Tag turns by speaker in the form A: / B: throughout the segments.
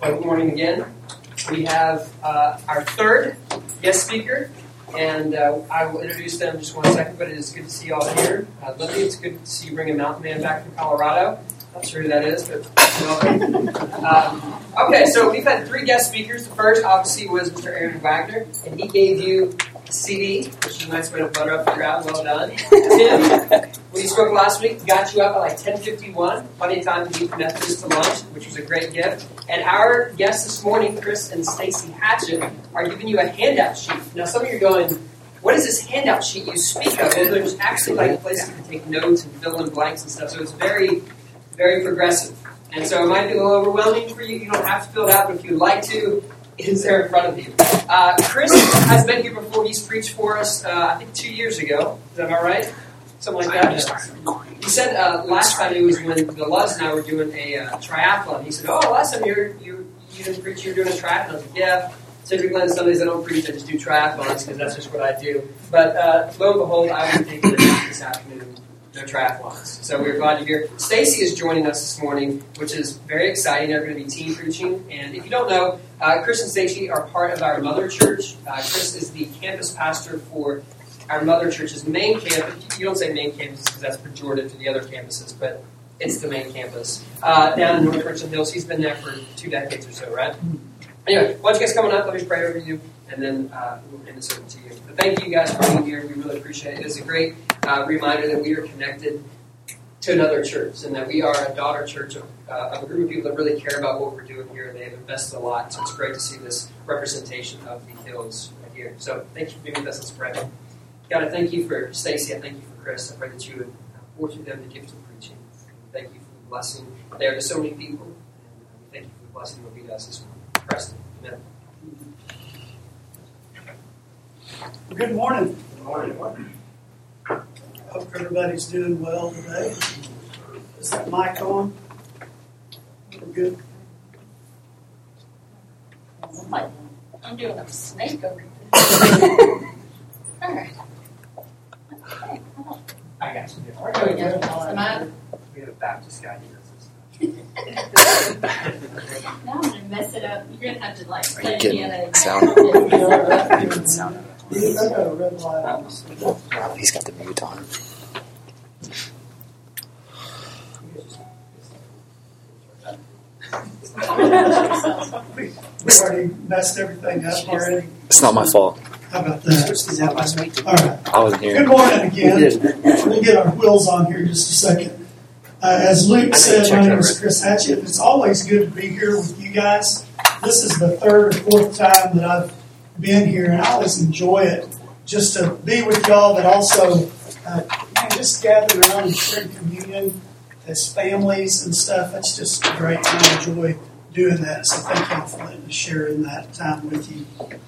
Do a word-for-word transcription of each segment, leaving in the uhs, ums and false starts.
A: Well, good morning again. We have uh, our third guest speaker, and uh, I will introduce them in just one second, but it is good to see you all here. Uh, Lily, it's good to see you bring a mountain man back from Colorado. Not sure who that is, but welcome. um, okay, so we've had three guest speakers. The first, obviously, was Mister Aaron Wagner, and he gave you a C D, which is a nice way to butter up the crowd. Well done. Tim, when you spoke last week, got you up at like ten fifty-one. Plenty of time to eat Methodist to lunch, which was a great gift. And our guests this morning, Chris and Stacy Hatchett, are giving you a handout sheet. Now, some of you are going, what is this handout sheet you speak of? Well, there's actually like a place you can take notes and fill in blanks and stuff. So it's very, very progressive. And so it might be a little overwhelming for you. You don't have to fill it out, but if you'd like to, it's there in front of you. Uh, Chris has been here before. He's preached for us, uh, I think, two years ago. Is that about right? Something like that. He said uh, last time it was when the Loves and I were doing a uh, triathlon. He said, "Oh, last time you were, you you didn't preach, you were doing a triathlon." I was like, "Yeah." Typically on Sundays I don't preach, I just do triathlons because that's just what I do. But uh, lo and behold, I will take it this afternoon. No triathlons. So we're glad you're here. Stacy is joining us this morning, which is very exciting. They're going to be team preaching. And if you don't know, uh, Chris and Stacy are part of our mother church. Uh, Chris is the campus pastor for our mother church's main campus. You don't say main campus because that's pejorative to the other campuses, but it's the main campus. Uh, down in North Richland Hills. He's been there for two decades or so, right? Anyway, why don't you guys coming up? Let me pray over you, and then uh, we'll hand this over to you. But thank you guys for being here. We really appreciate it. It's a great uh, reminder that we are connected to another church, and that we are a daughter church of, uh, of a group of people that really care about what we're doing here. They have invested a lot, so it's great to see this representation of the Hills right here. So thank you for being with us. Let's pray. God, I thank you for Stacy. I thank you for Chris. I pray that you would pour through them the gift of preaching. Thank you for the blessing there to so many people, and we thank you for the blessing that will be to us this morning. Preston. Amen.
B: Good morning.
A: Good morning.
B: Hope everybody's doing well today. Is that mic on? We're good.
C: I'm doing a snake over here. All right. Okay.
A: I got you.
C: There we go. Am I?
A: We have a Baptist guy here.
C: Now I'm going to mess it up. You're going to have to like play
D: getting sound.
B: Getting sound. I got a red light on.
D: Wow, he's got the mute on.
B: We already messed everything up already.
D: It's not my fault.
B: How about that? All right.
D: I wasn't here.
B: Good morning again. We'll get our wheels on here in just a second. Uh, as Luke said, my name is Chris Hatchett. It's always good to be here with you guys. This is the third or fourth time that I've been here, and I always enjoy it just to be with y'all, but also uh, man, just gather around and share communion as families and stuff. That's just great. I enjoy doing that. So thank y'all for letting us share in that time with you.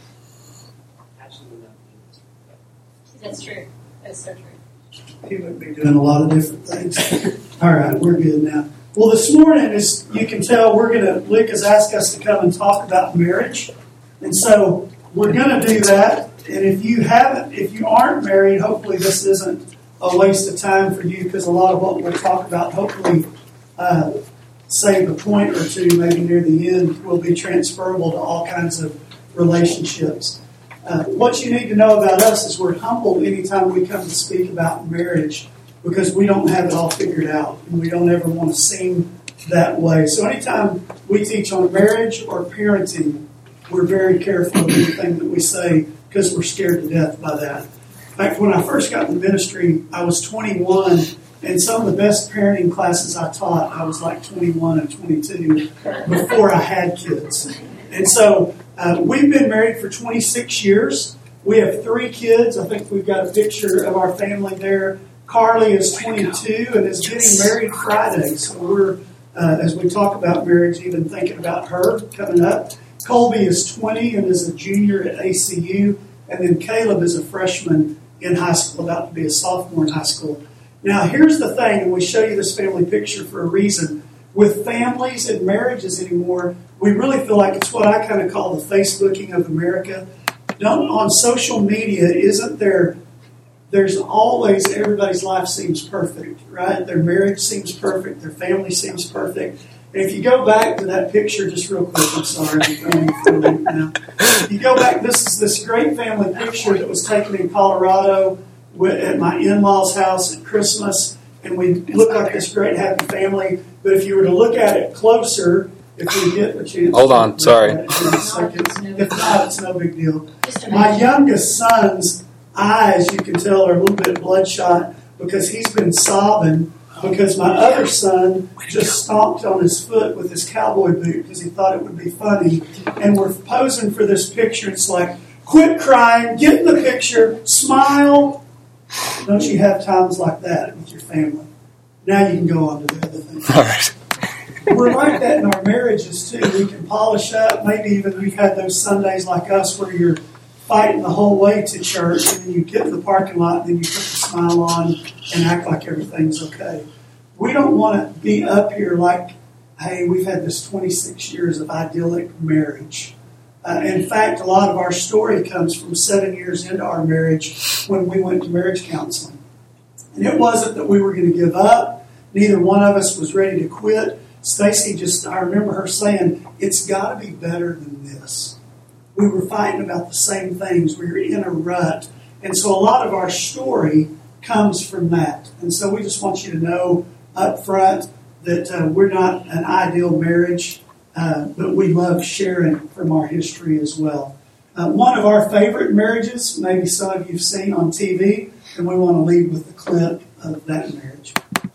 C: That's true. That's so true.
B: He would be doing a lot of different things. All right, we're good now. Well, this morning, as you can tell, we're going to, Luke has asked us to come and talk about marriage. And so we're going to do that. And if you haven't, if you aren't married, hopefully this isn't a waste of time for you, because a lot of what we'll talk about, hopefully, uh, save a point or two, maybe near the end, will be transferable to all kinds of relationships. Uh, what you need to know about us is we're humbled anytime we come to speak about marriage, because we don't have it all figured out, and we don't ever want to seem that way. So anytime we teach on marriage or parenting, we're very careful of anything that we say, because we're scared to death by that. In fact, when I first got in the ministry, I was twenty-one, and some of the best parenting classes I taught, I was like twenty-one and twenty-two before I had kids. And so uh, we've been married for twenty-six years. We have three kids. I think we've got a picture of our family there. Carly is twenty-two and is getting married Friday. So we're, uh, as we talk about marriage, even thinking about her coming up. Colby is twenty and is a junior at A C U. And then Caleb is a freshman in high school, about to be a sophomore in high school. Now, here's the thing, and we show you this family picture for a reason. With families and marriages anymore, we really feel like it's what I kind of call the Facebooking of America. Don't, on social media, isn't there, there's always, everybody's life seems perfect, right? Their marriage seems perfect, their family seems perfect. If you go back to that picture, just real quick, I'm sorry, I'm going for it now. You go back, this is this great family picture that was taken in Colorado with, at my in-laws' house at Christmas, and we look like this great happy family. But if you were to look at it closer, if we get a chance.
D: Hold on, sorry.
B: If not, it's no big deal.
C: Just
B: My
C: imagine.
B: youngest son's eyes, you can tell, are a little bit bloodshot because he's been sobbing because my other son just stomped on his foot with his cowboy boot because he thought it would be funny. And we're posing for this picture. It's like, quit crying, get in the picture, smile. Don't you have times like that with your family? Now you can go on to the other thing.
D: All right.
B: We're like that in our marriages too. We can polish up. Maybe even you've had those Sundays like us where you're fighting the whole way to church and then you get in the parking lot and then you put the smile on and act like everything's okay. We don't want to be up here like, hey, we've had this twenty-six years of idyllic marriage. Uh, in fact, a lot of our story comes from seven years into our marriage when we went to marriage counseling. And it wasn't that we were going to give up. Neither one of us was ready to quit. Stacy just, I remember her saying, it's got to be better than this. We were fighting about the same things. We were in a rut. And so a lot of our story comes from that. And so we just want you to know up front that uh, we're not an ideal marriage, uh, but we love sharing from our history as well. Uh, one of our favorite marriages, maybe some of you have seen on T V, and we want to lead with the clip of that marriage.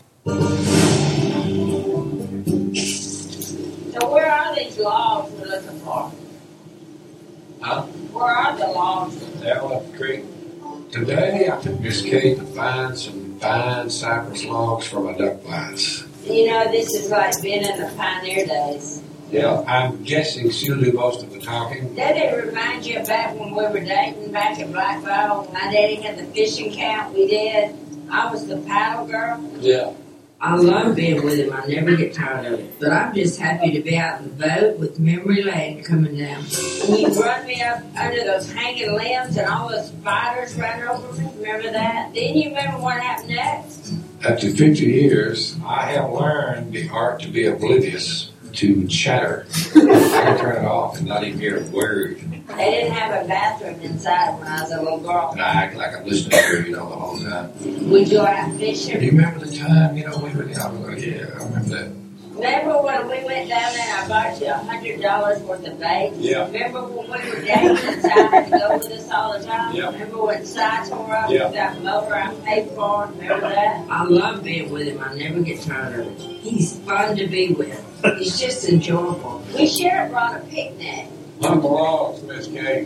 E: So where are these logs we're looking for?
F: Huh?
E: Where are the logs?
F: Down at the creek. Today I took Miss Kate to find some fine cypress logs for my duck blinds.
E: You know, this is like being in the pioneer days.
F: Yeah, I'm guessing she'll do most of the talking.
E: Doesn't it remind you of back when we were dating back at Blackville? My daddy had the fishing camp we did. I was the paddle girl.
F: Yeah.
E: I love being with him. I never get tired of it. But I'm just happy to be out in the boat with memory lane coming down. When you run me up under those hanging limbs and all those spiders ran over me, remember that? Then you remember what happened next?
F: After fifty years, I have learned the art to be oblivious to chatter. I can turn it off and not even hear a word.
E: They didn't have a bathroom inside when I was a little girl.
F: And I act like I'm listening to her, you know, the whole time.
E: Would you go out
F: Do
E: fishing?
F: you remember the time, you know, we were, I was like, yeah, I remember that.
E: Remember when we went down there and I bought you a hundred dollars worth of bait?
F: Yeah.
E: Remember when we were dating and Si had to go with us all the time?
F: Yeah.
E: Remember when Si tore up
F: Yeah.
E: with that mower I paid for? Remember that? I love being with him. I never get tired of it. He's fun to be with. He's just enjoyable. We should have brought a picnic.
F: One more logs, Miss Kate.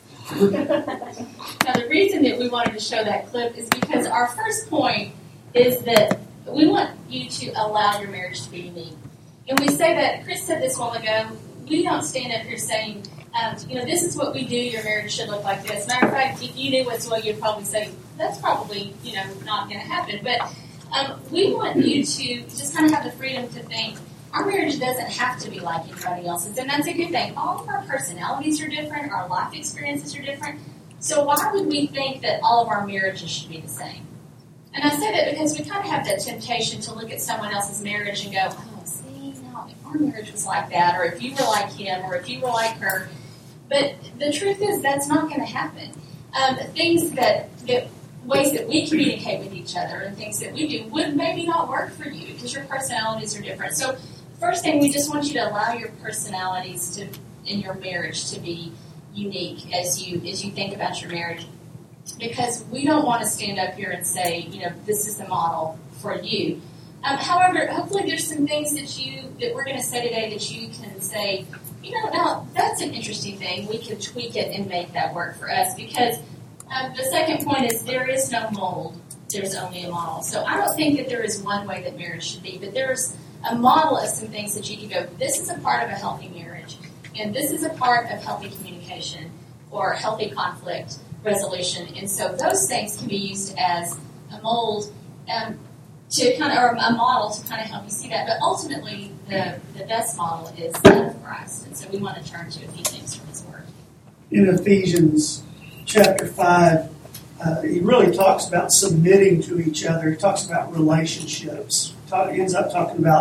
C: Now, the reason that we wanted to show that clip is because our first point is that we want you to allow your marriage to be unique. And we say that, Chris said this a while ago, we don't stand up here saying, um, you know, this is what we do, your marriage should look like this. Matter of fact, if you knew what's well, you'd probably say, that's probably, you know, not going to happen. But um, we want you to just kind of have the freedom to think, our marriage doesn't have to be like anybody else's, and that's a good thing. All of our personalities are different, our life experiences are different, so why would we think that all of our marriages should be the same? And I say that because we kind of have that temptation to look at someone else's marriage and go, oh, see, no, if our marriage was like that, or if you were like him, or if you were like her. But the truth is that's not going to happen. Um, things that, that ways that we communicate with each other and things that we do would maybe not work for you because your personalities are different. So first thing, we just want you to allow your personalities to in your marriage to be unique as you as you think about your marriage. Because we don't want to stand up here and say, you know, this is the model for you. Um, however, hopefully there's some things that you that we're going to say today that you can say, you know, now that's an interesting thing. We can tweak it and make that work for us. Because um, the second point is there is no mold. There's only a model. So I don't think that there is one way that marriage should be, but there's a model of some things that you can go, this is a part of a healthy marriage, and this is a part of healthy communication or healthy conflict resolution. And so those things can be used as a mold um, to kind of, or a model to kind of help you see that. But ultimately, the, the best model is that of Christ. And so we want to turn to a few things from His Word.
B: In Ephesians chapter five, uh, he really talks about submitting to each other. He talks about relationships. He ends up talking about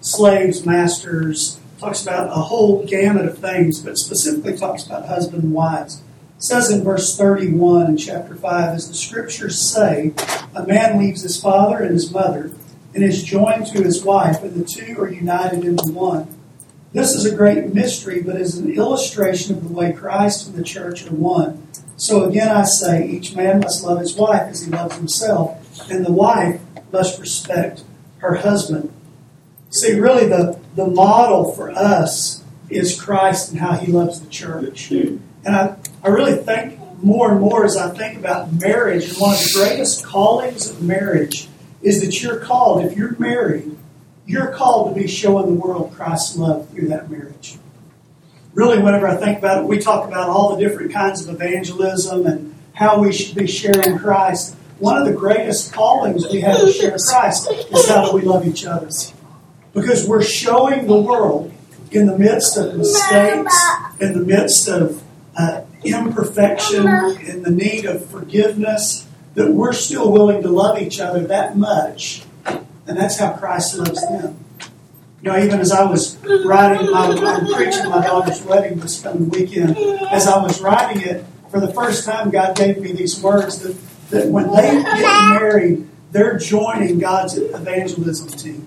B: slaves, masters, talks about a whole gamut of things, but specifically talks about husband and wives. It says in verse thirty-one in chapter five, as the scriptures say, a man leaves his father and his mother and is joined to his wife, and the two are united into one. This is a great mystery, but is an illustration of the way Christ and the church are one. So again I say, each man must love his wife as he loves himself, and the wife must respect her husband. See, really the, the model for us is Christ and how he loves the church. And I, I really think more and more as I think about marriage, and one of the greatest callings of marriage is that you're called, if you're married, you're called to be showing the world Christ's love through that marriage. Really, whenever I think about it, we talk about all the different kinds of evangelism and how we should be sharing Christ. One of the greatest callings we have to share Christ is how do we love each other. Because we're showing the world in the midst of mistakes, in the midst of uh, imperfection, in the need of forgiveness, that we're still willing to love each other that much. And that's how Christ loves them. You know, even as I was writing, my, I'm preaching my daughter's wedding this coming weekend. As I was writing it, for the first time, God gave me these words that, that when they get married, they're joining God's evangelism team.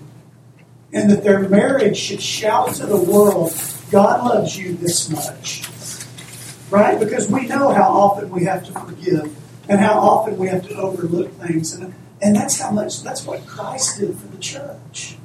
B: And that their marriage should shout to the world, God loves you this much. Right? Because we know how often we have to forgive and how often we have to overlook things. And, and that's how much, that's what Christ did for the church.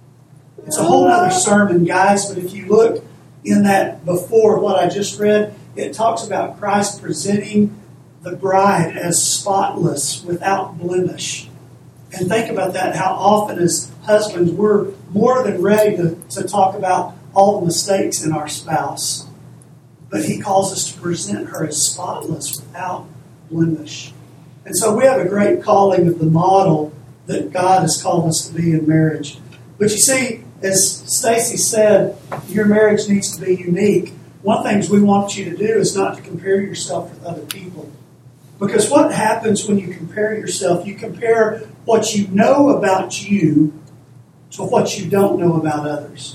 B: It's a whole other sermon, guys, but if you look in that before what I just read, it talks about Christ presenting the bride as spotless, without blemish. And think about that, how often as husbands we're more than ready to, to talk about all the mistakes in our spouse. But he calls us to present her as spotless, without blemish. And so we have a great calling of the model that God has called us to be in marriage. But you see, as Stacy said, your marriage needs to be unique. One thing we want you to do is not to compare yourself with other people. Because what happens when you compare yourself? You compare what you know about you to what you don't know about others.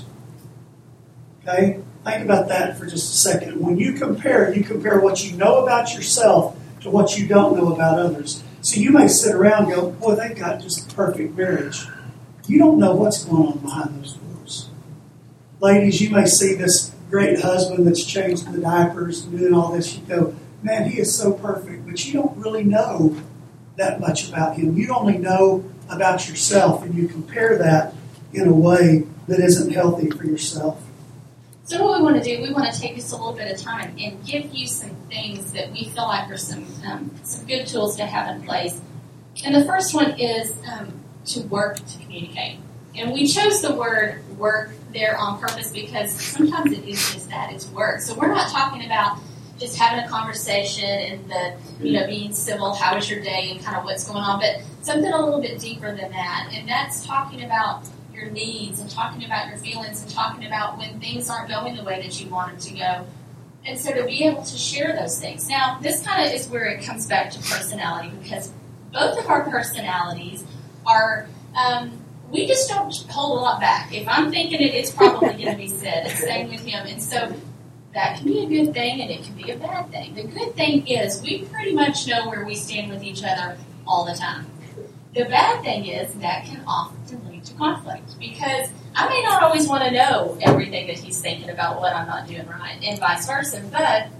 B: Okay? Think about that for just a second. When you compare, you compare what you know about yourself to what you don't know about others. So you may sit around and go, boy, they've got just a perfect marriage. You don't know what's going on behind those doors. Ladies, you may see this great husband that's changed the diapers and doing all this. You go, man, he is so perfect. But you don't really know that much about him. You only know about yourself, and you compare that in a way that isn't healthy for yourself.
C: So what we want to do, we want to take just a little bit of time and give you some things that we feel like are some um, some good tools to have in place. And the first one is um, to work to communicate. And we chose the word work there on purpose because sometimes it is just that, it's work. So we're not talking about just having a conversation and the, you know, being civil, how was your day and kind of what's going on, but something a little bit deeper than that. And that's talking about your needs and talking about your feelings and talking about when things aren't going the way that you want them to go. And so to be able to share those things. Now, this kind of is where it comes back to personality, because both of our personalities are, um, we just don't hold a lot back. If I'm thinking it, it's probably going to be said. It's same with him. And so that can be a good thing and it can be a bad thing. The good thing is we pretty much know where we stand with each other all the time. The bad thing is that can often lead to conflict, because I may not always want to know everything that he's thinking about what I'm not doing right, and vice versa. But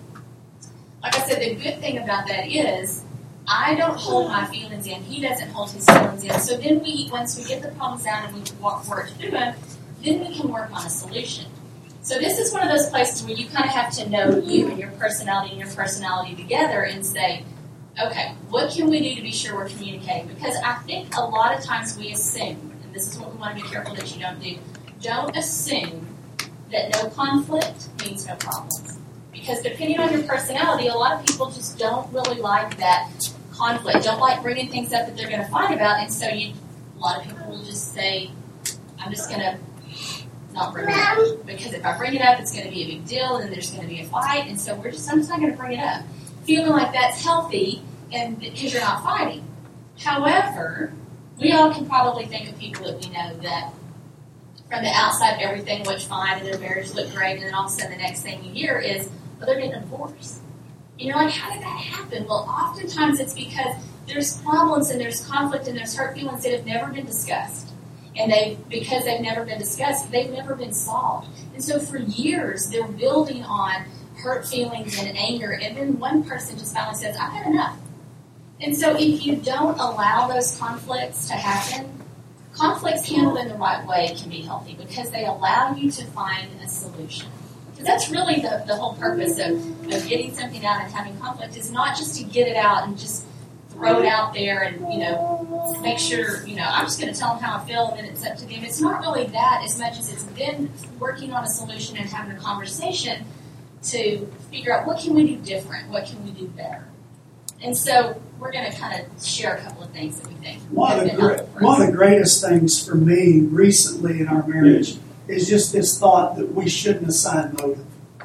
C: like I said, the good thing about that is I don't hold my feelings in. He doesn't hold his feelings in. So then we, once we get the problems down and we work through them, then we can work on a solution. So this is one of those places where you kind of have to know you and your personality and your personality together and say, okay, what can we do to be sure we're communicating? Because I think a lot of times we assume, and this is what we want to be careful that you don't do, don't assume that no conflict means no problems. Because depending on your personality, a lot of people just don't really like that conflict, don't like bringing things up that they're going to fight about, and so you, a lot of people will just say, I'm just going to not bring it up. Because if I bring it up, it's going to be a big deal, and then there's going to be a fight, and so we're just, I'm just not going to bring it up. Feeling like that's healthy, and because you're not fighting. However, we all can probably think of people that we know that from the outside, everything looked fine and their marriage looked great, and then all of a sudden the next thing you hear is, well, they're getting a divorce. And you're like, how did that happen? Well, oftentimes it's because there's problems and there's conflict and there's hurt feelings that have never been discussed. And they, because they've never been discussed, they've never been solved. And so for years, they're building on hurt feelings and anger, and then one person just finally says, I've had enough. And so if you don't allow those conflicts to happen, conflicts handled in the right way can be healthy because they allow you to find a solution. Because that's really the, the whole purpose of, of getting something out and having conflict is not just to get it out and just throw it out there and, you know, make sure, you know, I'm just going to tell them how I feel and then it's up to them. It's not really that as much as it's then working on a solution and having a conversation to figure out what can we do different, what can we do better. And so we're going to kind of share a couple of things that we think.
B: One of the great, one of the greatest things for me recently in our marriage is just this thought that we shouldn't assign motive.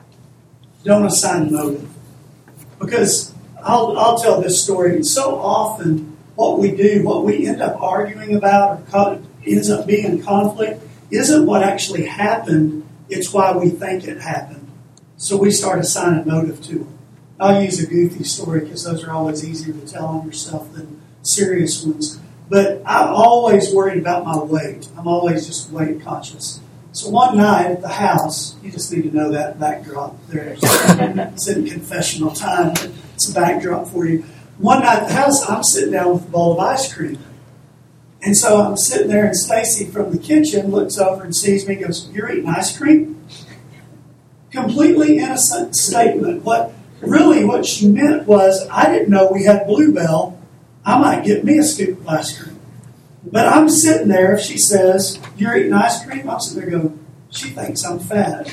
B: Don't assign motive. Because I'll, I'll tell this story. And so often what we do, what we end up arguing about or co- ends up being in conflict isn't what actually happened. It's why we think it happened. So we start assigning motive to them. I'll use a goofy story because those are always easier to tell on yourself than serious ones. But I'm always worried about my weight. I'm always just weight conscious. So one night at the house, you just need to know that backdrop there. It's in confessional time, but it's a backdrop for you. One night at the house, I'm sitting down with a bowl of ice cream. And so I'm sitting there, and Stacy from the kitchen looks over and sees me and goes, "You're eating ice cream?" Completely innocent statement. What really what she meant was, I didn't know we had Bluebell. I might get me a scoop of ice cream. But I'm sitting there, if she says, "You're eating ice cream," I'm sitting there going, she thinks I'm fat.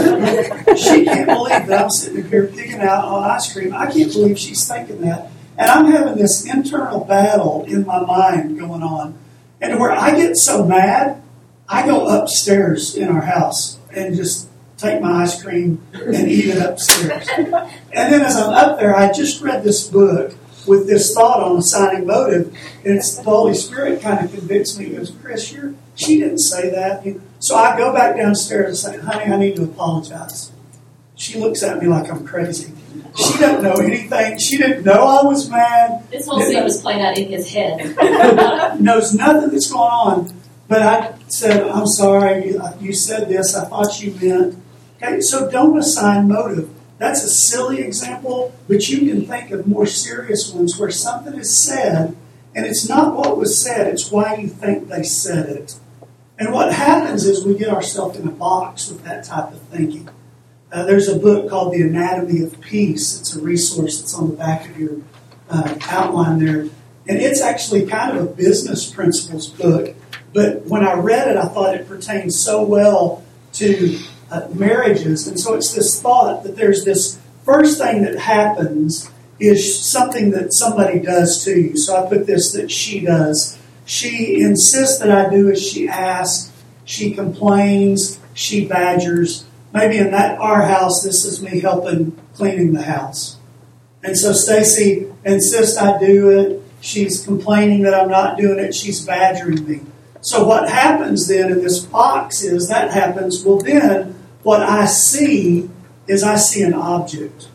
B: She can't believe that I'm sitting here picking out on ice cream. I can't believe she's thinking that. And I'm having this internal battle in my mind going on. And where I get so mad, I go upstairs in our house and just take my ice cream and eat it upstairs. And then as I'm up there, I just read this book with this thought on assigning motive, and it's the Holy Spirit kind of convicts me. He goes, "Chris, you're, she didn't say that." So I go back downstairs and say, "Honey, I need to apologize." She looks at me like I'm crazy. She doesn't know anything. She didn't know I was mad.
C: This whole scene was playing out in his head.
B: Knows nothing that's going on. But I said, "I'm sorry, you, you said this. I thought you meant." Okay, so don't assign motive. That's a silly example, but you can think of more serious ones where something is said, and it's not what was said, it's why you think they said it. And what happens is we get ourselves in a box with that type of thinking. Uh, there's a book called The Anatomy of Peace. It's a resource that's on the back of your uh, outline there. And it's actually kind of a business principles book, but when I read it, I thought it pertained so well to Uh, marriages. And so it's this thought that there's this first thing that happens is something that somebody does to you. So I put this that she does. She insists that I do as she asks. She complains. She badgers. Maybe in that our house, this is me helping cleaning the house. And so Stacy insists I do it. She's complaining that I'm not doing it. She's badgering me. So what happens then in this box is that happens. Well, then what I see is I see an object.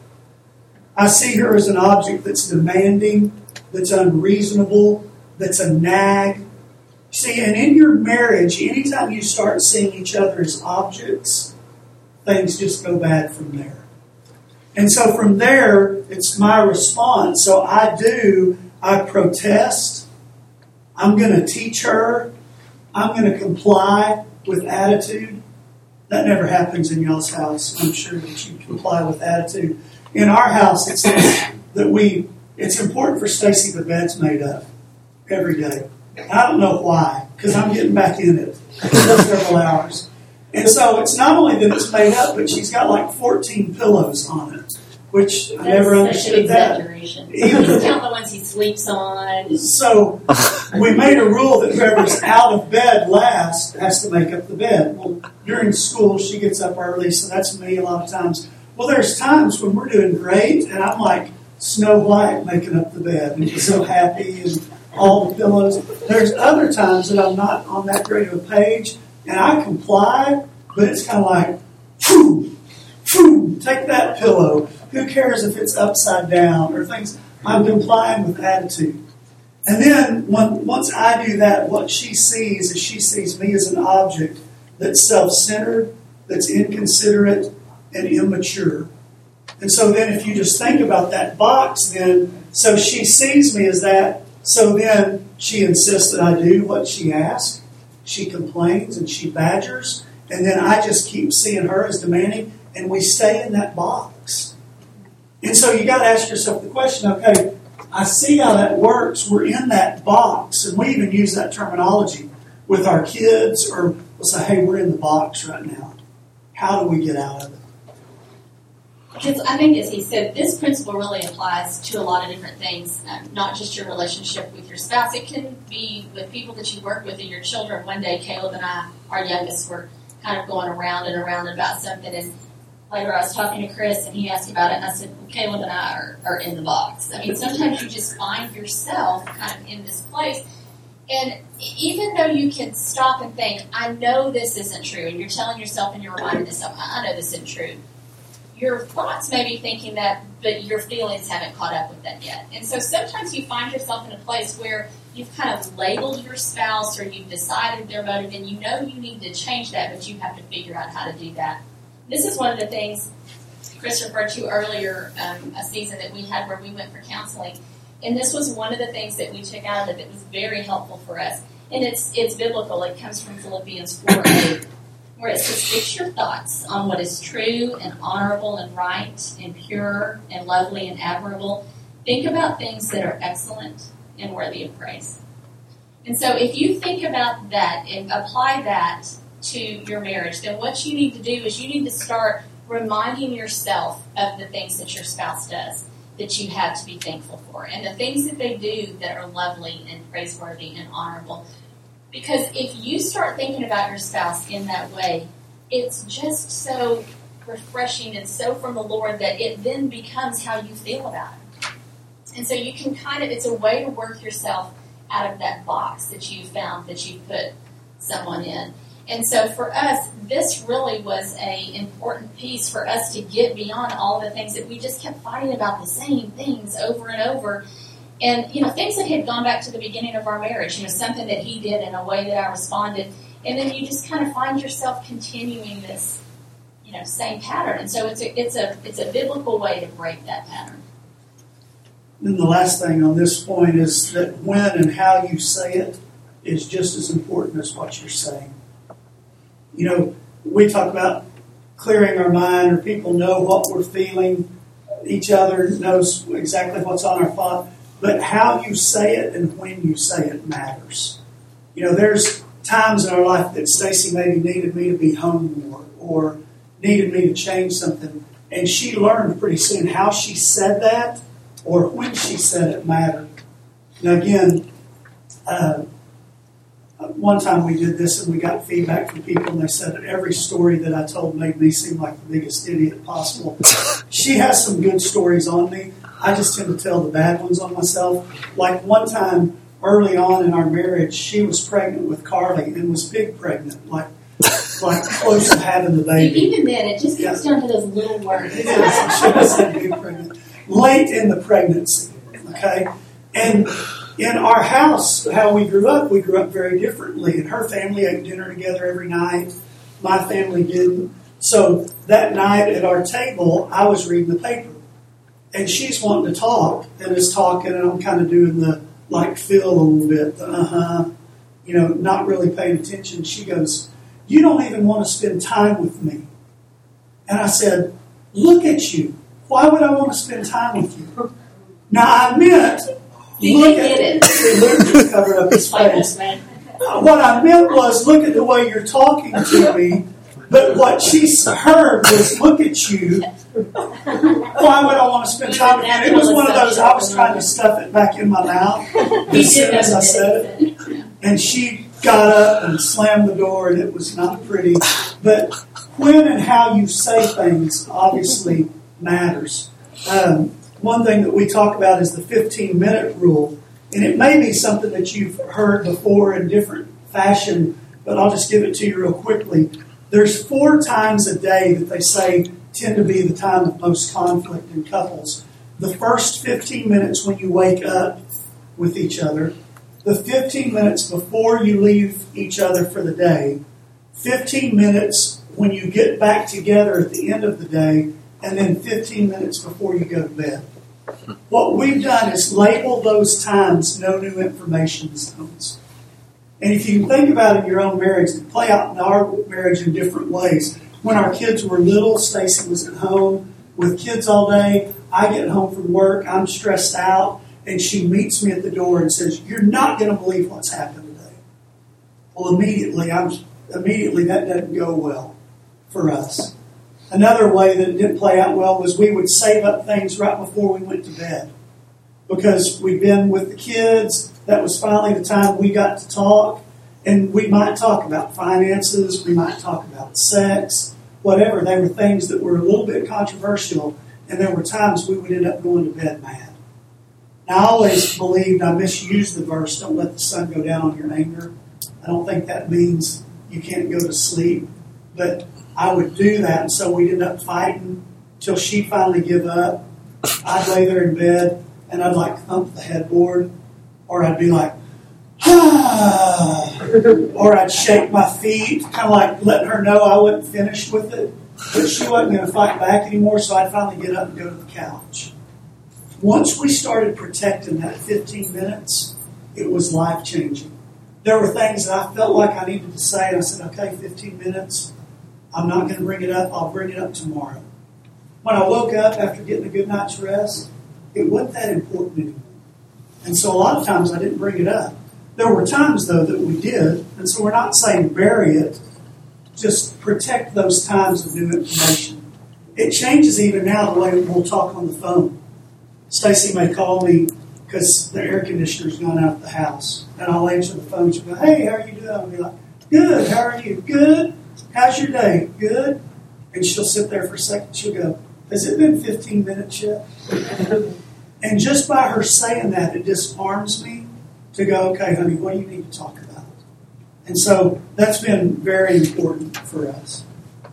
B: I see her as an object that's demanding, that's unreasonable, that's a nag. See, and in your marriage, anytime you start seeing each other as objects, things just go bad from there. And so from there, it's my response. So I do, I protest. I'm going to teach her. I'm going to comply with attitude. That never happens in y'all's house. I'm sure that you comply with attitude. In our house, it's that we. It's important for Stacy the bed's made up every day. I don't know why, because I'm getting back in it for several hours. And so it's not only that it's made up, but she's got like fourteen pillows on it, which I
C: That's
B: never
C: such
B: understood
C: an
B: that.
C: exaggeration.
B: Either.
C: Count the ones he sleeps on.
B: So we made a rule that whoever's out of bed last has to make up the bed. Well, during school, she gets up early, so that's me a lot of times. Well, there's times when we're doing great, and I'm like Snow White making up the bed, and just so happy, and all the pillows. There's other times that I'm not on that great of a page, And I comply, but it's kind of like, phew, phew, take that pillow. Who cares if it's upside down or things? I'm complying with attitude. And then when, once I do that, what she sees is she sees me as an object that's self-centered, that's inconsiderate, and immature. And so then if you just think about that box, then, so she sees me as that, so then she insists that I do what she asks. She complains and she badgers, and then I just keep seeing her as demanding, and we stay in that box. And so you got to ask yourself the question, okay, I see how that works. We're in that box, and we even use that terminology with our kids, or we'll say, hey, we're in the box right now. How do we get out of it?
C: Because I think, as he said, this principle really applies to a lot of different things, um, not just your relationship with your spouse. It can be with people that you work with and your children. One day, Caleb and I, our youngest, were kind of going around and around about something, and later I was talking to Chris, and he asked about it, and I said, well, Caleb and I are, are in the box. I mean, sometimes you just find yourself kind of in this place, and even though you can stop and think, I know this isn't true, and you're telling yourself and you're reminding yourself, I know this isn't true, your thoughts may be thinking that, but your feelings haven't caught up with that yet. And so sometimes you find yourself in a place where you've kind of labeled your spouse, or you've decided their motive, and you know you need to change that, but you have to figure out how to do that. This is one of the things Chris referred to earlier, um, a season that we had where we went for counseling. And this was one of the things that we took out of it that was very helpful for us. And it's it's biblical. It comes from Philippians four eight, where it says, fix your thoughts on what is true and honorable and right and pure and lovely and admirable. Think about things that are excellent and worthy of praise. And so if you think about that and apply that to your marriage, then what you need to do is you need to start reminding yourself of the things that your spouse does that you have to be thankful for, and the things that they do that are lovely and praiseworthy and honorable. Because if you start thinking about your spouse in that way, it's just so refreshing and so from the Lord that it then becomes how you feel about it. And so you can kind of, it's a way to work yourself out of that box that you found that you put someone in. And so for us, this really was an important piece for us to get beyond all the things that we just kept fighting about the same things over and over. And, you know, things that had gone back to the beginning of our marriage, you know, something that he did in a way that I responded. And then you just kind of find yourself continuing this, you know, same pattern. And so it's a, it's a, it's a biblical way to break that pattern.
B: And the last thing on this point is that when and how you say it is just as important as what you're saying. You know, we talk about clearing our mind, or people know what we're feeling. Each other knows exactly what's on our thought. But how you say it and when you say it matters. You know, there's times in our life that Stacy maybe needed me to be home more, or needed me to change something. And she learned pretty soon how she said that or when she said it mattered. Now again, uh, one time we did this and we got feedback from people, and they said that every story that I told made me seem like the biggest idiot possible. She has some good stories on me. I just tend to tell the bad ones on myself. Like one time early on in our marriage, she was pregnant with Carly and was big pregnant, like like close to having the baby.
C: Even then, it just comes yeah. down to those little words.
B: It is. She was big pregnant. Late in the pregnancy, okay? And in our house, how we grew up, we grew up very differently. And her family ate dinner together every night. My family didn't. So that night at our table, I was reading the paper. And she's wanting to talk, and is talking, and I'm kind of doing the, like, feel a little bit, the uh-huh, you know, not really paying attention. She goes, you don't even want to spend time with me. And I said, look at you. Why would I want to spend time with you? Now, I meant,
C: you
B: look
C: get
B: at
C: it.
B: See, Luke just covered up his face. What I meant was, look at the way you're talking to me. But what she heard was, look at you. Why would I want to spend time with you? It was one of those, I was trying to stuff it back in my mouth as soon as I said it. And she got up and slammed the door, and it was not pretty. But when and how you say things obviously matters. Um, one thing that we talk about is the fifteen-minute rule. And it may be something that you've heard before in different fashion, but I'll just give it to you real quickly. There's four times a day that they say tend to be the time of most conflict in couples. The first fifteen minutes when you wake up with each other, the fifteen minutes before you leave each other for the day, fifteen minutes when you get back together at the end of the day, and then fifteen minutes before you go to bed. What we've done is label those times no new information zones. And if you can think about it in your own marriage, and play out in our marriage in different ways. When our kids were little, Stacy was at home with kids all day. I get home from work, I'm stressed out, and she meets me at the door and says, "You're not going to believe what's happened today." Well, immediately, I'm immediately that doesn't go well for us. Another way that it didn't play out well was we would save up things right before we went to bed. Because we'd been with the kids, that was finally the time we got to talk. And we might talk about finances, we might talk about sex, whatever. They were things that were a little bit controversial, and there were times we would end up going to bed mad. Now, I always believed, I misused the verse, don't let the sun go down on your anger. I don't think that means you can't go to sleep. But I would do that, and so we'd end up fighting till she'd finally give up. I'd lay there in bed, and I'd like thump the headboard, or I'd be like, ah, or I'd shake my feet, kind of like letting her know I wasn't finished with it. But she wasn't going to fight back anymore, so I'd finally get up and go to the couch. Once we started protecting that fifteen minutes, it was life-changing. There were things that I felt like I needed to say, and I said, okay, fifteen minutes. I'm not going to bring it up. I'll bring it up tomorrow. When I woke up after getting a good night's rest, it wasn't that important anymore. And so a lot of times I didn't bring it up. There were times, though, that we did. And so we're not saying bury it. Just protect those times of new information. It changes even now the way we'll talk on the phone. Stacy may call me because the air conditioner's gone out of the house. And I'll answer the phone. She'll go, "Hey, how are you doing?" I'll be like, "Good. How are you?" "Good. How's your day?" "Good." And she'll sit there for a second. She'll go, "Has it been fifteen minutes yet?" And just by her saying that, it disarms me to go, "Okay, honey, what do you need to talk about?" And so that's been very important for us.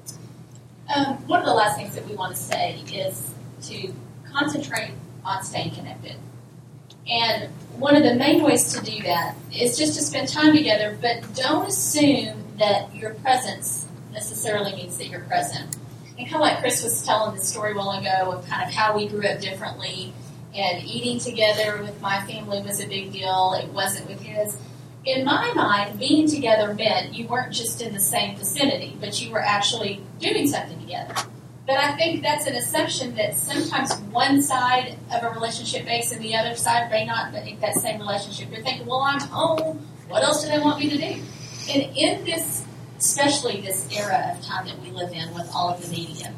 C: Um, one of the last things that we want to say is to concentrate on staying connected. And one of the main ways to do that is just to spend time together, but don't assume that your presence necessarily means that you're present. And kind of like Chris was telling the story a while ago of kind of how we grew up differently, and eating together with my family was a big deal. It wasn't with his. In my mind, being together meant you weren't just in the same vicinity, but you were actually doing something together. But I think that's an assumption that sometimes one side of a relationship base and the other side may not make that same relationship. You're thinking, well, I'm home. What else do they want me to do? And in this, especially this era of time that we live in with all of the media,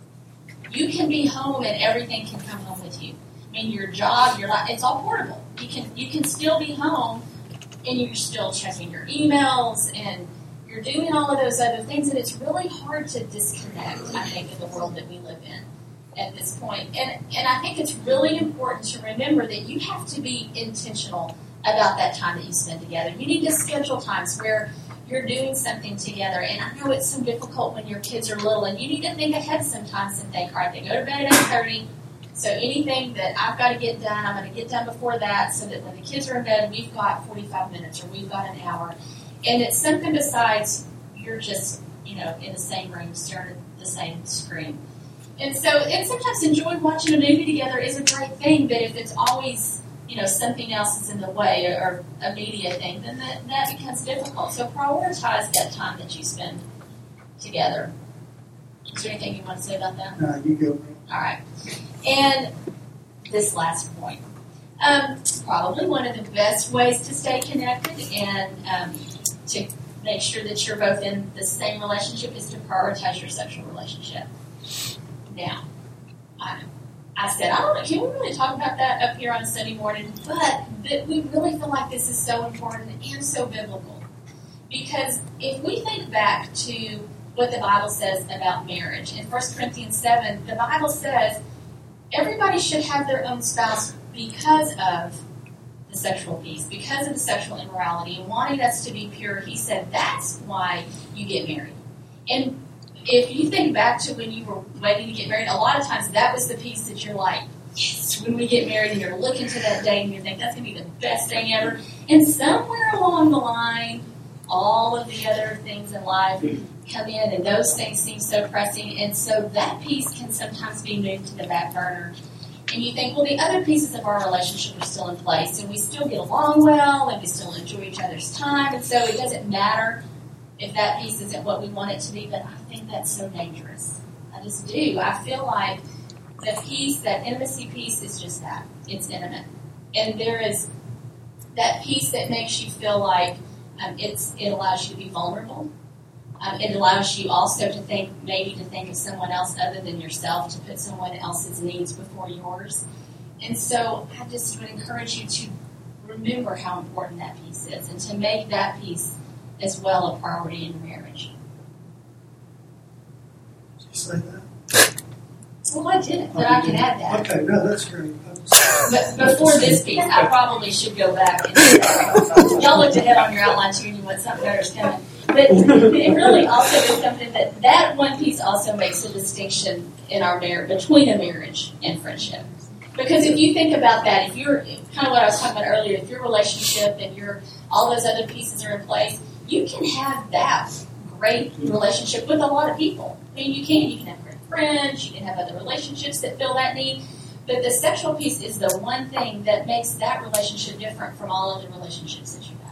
C: you can be home and everything can come home with you. I mean, your job, your life, it's all portable. You can you can still be home and you're still checking your emails and you're doing all of those other things, and it's really hard to disconnect, I think, in the world that we live in at this point. And and I think it's really important to remember that you have to be intentional about that time that you spend together. You need to schedule times where you're doing something together. And I know it's so difficult when your kids are little, and you need to think ahead sometimes and think, all right, they go to bed at eight thirty, so anything that I've got to get done, I'm going to get done before that, so that when the kids are in bed, we've got forty-five minutes or we've got an hour. And it's something besides you're just, you know, in the same room staring at the same screen. And so, and sometimes enjoying watching a movie together is a great thing, but if it's always, you know, something else is in the way, or, or a media thing, then that, that becomes difficult. So prioritize that time that you spend together. Is there anything you want to say about that?
B: No, you go.
C: All right. And this last point. Um, probably one of the best ways to stay connected and um, to make sure that you're both in the same relationship is to prioritize your sexual relationship. Now, I, I said, I don't know, can we really talk about that up here on a Sunday morning? But th- we really feel like this is so important and so biblical. Because if we think back to what the Bible says about marriage, in First Corinthians seven, the Bible says everybody should have their own spouse because of the the sexual piece. Because of the sexual immorality and wanting us to be pure, he said that's why you get married. And if you think back to when you were waiting to get married, a lot of times that was the piece that you're like, yes, when we get married, and you're looking to that day and you think that's going to be the best thing ever. And somewhere along the line, all of the other things in life come in, and those things seem so pressing, and so that piece can sometimes be moved to the back burner. And you think, well, the other pieces of our relationship are still in place, and we still get along well, and we still enjoy each other's time, and so it doesn't matter if that piece isn't what we want it to be, but I think that's so dangerous. I just do. I feel like the piece, that intimacy piece, is just that. It's intimate. And there is that piece that makes you feel like um, it's it allows you to be vulnerable. Um, it allows you also to think, maybe to think of someone else other than yourself, to put someone else's needs before yours. And so I just would encourage you to remember how important that piece is, and to make that piece as well a priority in your marriage.
B: Did you say that?
C: Well, I didn't, but I can add that.
B: Okay, no, that's great.
C: But before this piece, I probably should go back and do that. Y'all looked ahead on your outline too, and you went, something better's coming. But it really also is something that that one piece also makes a distinction in our marriage, between a marriage and friendship. Because if you think about that, if you're, kind of what I was talking about earlier, if your relationship and your all those other pieces are in place, you can have that great relationship with a lot of people. I mean, you can. You can have great friends. You can have other relationships that fill that need. But the sexual piece is the one thing that makes that relationship different from all other relationships that you have.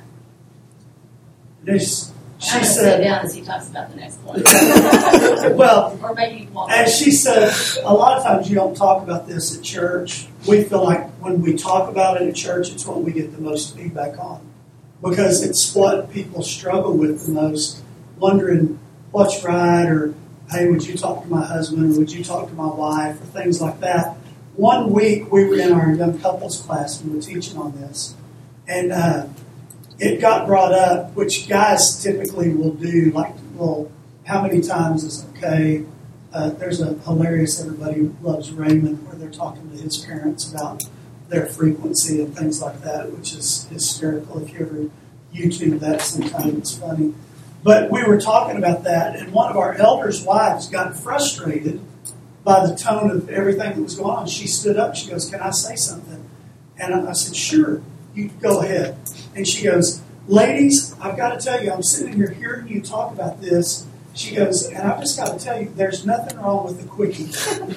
B: This, she
C: I'm going to sit
B: said,
C: down as he talks about the next one.
B: well,
C: Or maybe you won't.
B: as she said, a lot of times you don't talk about this at church. We feel like when we talk about it at church, it's what we get the most feedback on. Because it's what people struggle with the most, wondering what's right, or, hey, would you talk to my husband, or would you talk to my wife, or things like that. One week, we were in our young couples class, and we were teaching on this. And uh, it got brought up, which guys typically will do, like, well, how many times is okay? Uh, there's a hilarious Everybody Loves Raymond, where they're talking to his parents about their frequency and things like that, which is hysterical. If you ever YouTube that sometime, it's funny. But we were talking about that, and one of our elders' wives got frustrated by the tone of everything that was going on. She stood up, she goes, can I say something? And I said, sure, you go ahead. And she goes, ladies, I've got to tell you, I'm sitting here hearing you talk about this. She goes, and I've just got to tell you, there's nothing wrong with the quickie.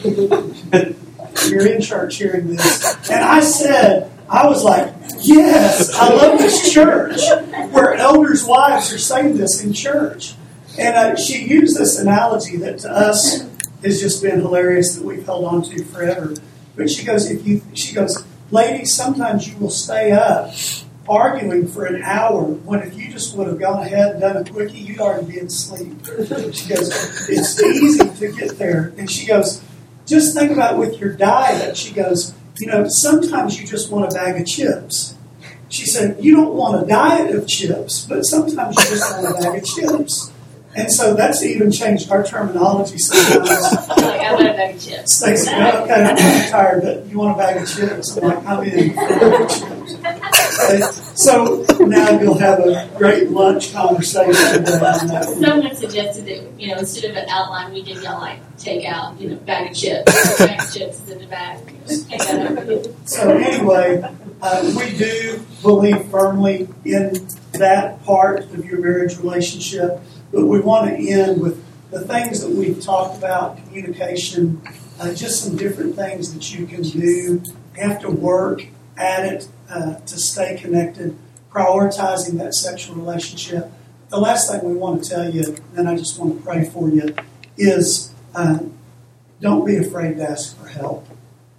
B: You're in church hearing this. And I said, I was like, yes, I love this church where elders' wives are saying this in church. And uh, she used this analogy that to us has just been hilarious, that we've held on to forever. But she goes, if you, she goes, ladies, sometimes you will stay up arguing for an hour when if you just would have gone ahead and done a quickie, you'd already be asleep. She goes, it's easy to get there. And she goes, just think about with your diet. She goes, you know, sometimes you just want a bag of chips. She said, you don't want a diet of chips, but sometimes you just want a bag of chips. And so that's even changed our terminology sometimes.
C: Like, I want a bag of chips.
B: Stacy, okay, I'm not tired, but you want a bag of chips? I'm like, I'm in for a bag of chips. Okay, so now you'll have a great lunch conversation today on that one.
C: Someone suggested that, you know, instead of an outline, we give y'all, like, take out, you know, bag of chips. Bag of chips is in the bag. Take that over.
B: So anyway, uh, we do believe firmly in that part of your marriage relationship. But we want to end with the things that we've talked about, communication, uh, just some different things that you can do. You have to work at it uh, to stay connected, prioritizing that sexual relationship. The last thing we want to tell you, and I just want to pray for you, is uh, don't be afraid to ask for help.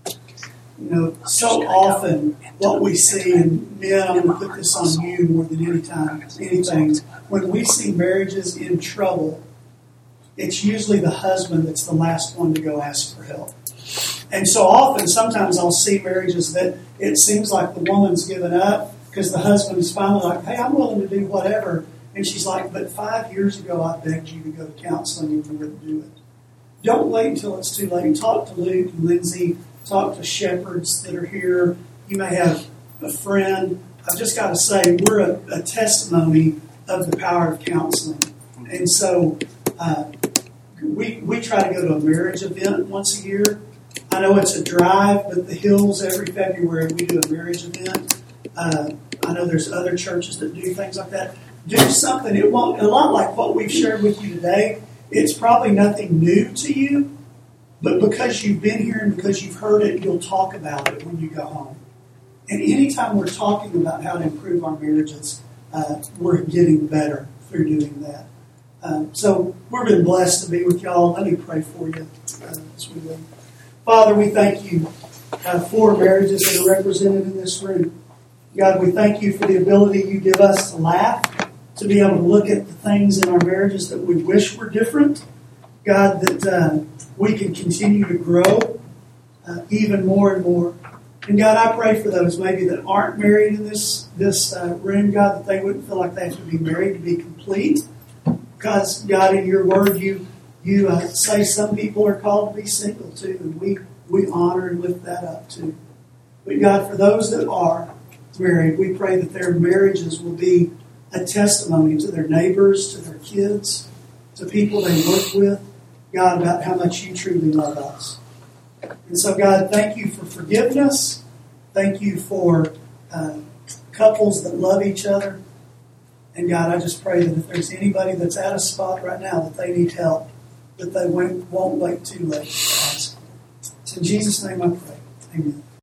B: You know, so often what we see, and men, I'm going to put this on you more than any time, anything, when we see marriages in trouble, it's usually the husband that's the last one to go ask for help. And so often, sometimes I'll see marriages that it seems like the woman's given up because the husband is finally like, hey, I'm willing to do whatever. And she's like, but five years ago I begged you to go to counseling and you wouldn't do it. Don't wait until it's too late. Talk to Luke and Lindsay. Talk to shepherds that are here. You may have a friend I've just got to say, we're a, a testimony of the power of counseling. And so uh, we we try to go to a marriage event once a year. I know it's a drive, but the Hills, every February, we do a marriage event. Uh, I know there's other churches that do things like that. Do something. It won't, a lot like what we've shared with you today. It's probably nothing new to you, but because you've been here and because you've heard it, you'll talk about it when you go home. And anytime we're talking about how to improve our marriages, uh, we're getting better through doing that. Um, so we've been blessed to be with y'all. Let me pray for you uh, as we leave. Father, we thank you uh, for marriages that are represented in this room. God, we thank you for the ability you give us to laugh, to be able to look at the things in our marriages that we wish were different. God, that uh, we can continue to grow uh, even more and more. And God, I pray for those maybe that aren't married in this, this uh, room, God, that they wouldn't feel like they have to be married to be complete. Because, God, in your word, you you uh, say some people are called to be single, too. And we, we honor and lift that up, too. But, God, for those that are married, we pray that their marriages will be a testimony to their neighbors, to their kids, to people they work with, God, about how much you truly love us. And so, God, thank you for forgiveness. Thank you for uh, couples that love each other. And, God, I just pray that if there's anybody that's at a spot right now that they need help, that they won't, won't wait too late to ask. It's in Jesus' name I pray. Amen.